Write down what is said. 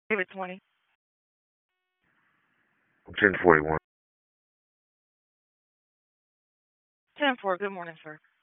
Give it 20. 1041. 10-4. Good morning, sir.